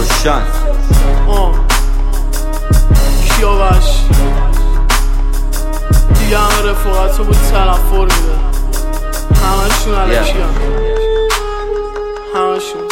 روشن کیاوش دیگه همه رفاقتو بود تنفر میده همشون علکی همشون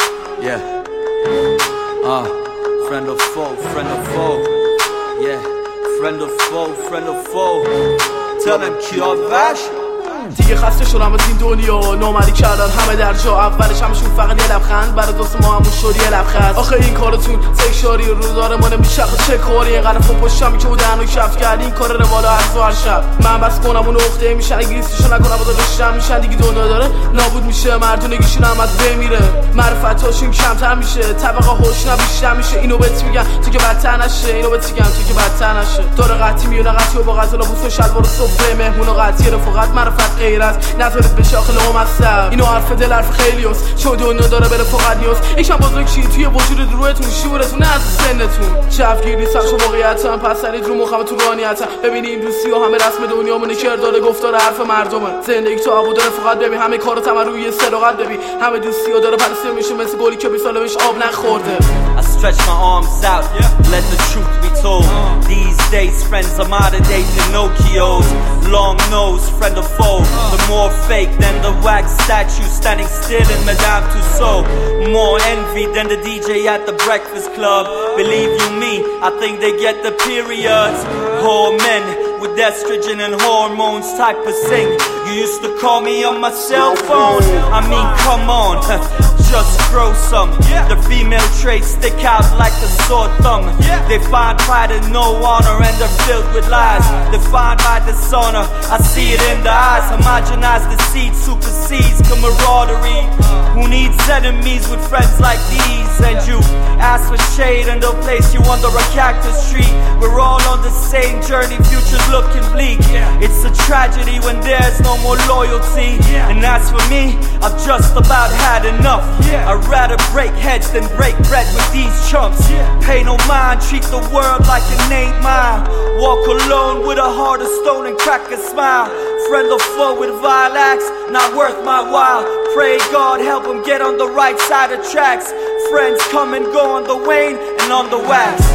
friend of foe, friend of foe. Yeah, friend of foe, friend of foe. Tell them کیاوش دیگه خسته شدم از این دنیا نامری کردن همه در جا اولش همشون فقط یه لبخند برای دوست ما همون شد یه لبخند آخه این کارتون تکشاری رو داره ما نمیشه چه کاری اینقدر فو پشتم که بودن و کف کرد این کار روالا هر هر شب من بس کنم اون نقطه میشن اگه ریستشو نکنم و داشتم میشن دیگه دنیا داره نابود میشه مردونگیشون هم از بمیره معرفتاشون کمتر میشه طبقه هوش بیشتر میشه اینو بهت میگم تو که بدتر نشه اینو بهت میگم تو که بدتر نشه داره قطعی میونه قطعی و با غزل و بوس و شلوار و صفره مهمون و قطعی رفاقت معرفت غیر است نذارید به شاخ لامصب اینو حرف دل حرف خیلیوست چون دنیا داره بره فقط نیاز یکم بزرگ شید توی وجود روحتون شعورتون از سنتون چفگیری سرش و واقعیتم پس سرید رو مخم تو رانیتم ببینی این دوستی و همه رسم دنیامونه کردار گفتار حرف مردمه زندگی تو آبو داره فقط ببین همه کارو تمام روی صداقت ببین همه دوستی ها داره پرسه میشه مثل گلی که 20 ساله بهش آب نخورده I stretch my arms out, let the truth be told. These days friends are modern day Pinocchios. Long nose, friend or foe. The more fake than the wax statue standing still in Madame Tussauds. More envy than the DJ at the Breakfast Club. Believe you me, I think they get the periods. Whore men with estrogen and hormones type of sing. You used to call me on my cell phone. I mean, come on, just throw some. The female traits stick out like a sore thumb. They find pride and no honor and they're filled with lies. Defined by dishonor, I see it in the eyes. Homogenized deceit supersedes camaraderie. Who needs enemies with friends like these? And you ask for shade and they'll place you under a cactus tree. We're all on the same journey, future's looking bleak. It's a tragedy when there's no more loyalty. And as for me, I've just about had enough. I'd rather break heads than break bread with these chumps. Pay no mind, treat the world like it ain't mine. Walk alone with a heart of stone and crack a smile. Friend or foe with vile acts, not worth my while. Pray God help him get on the right side of tracks. Friends come and go on the wane and on the wax.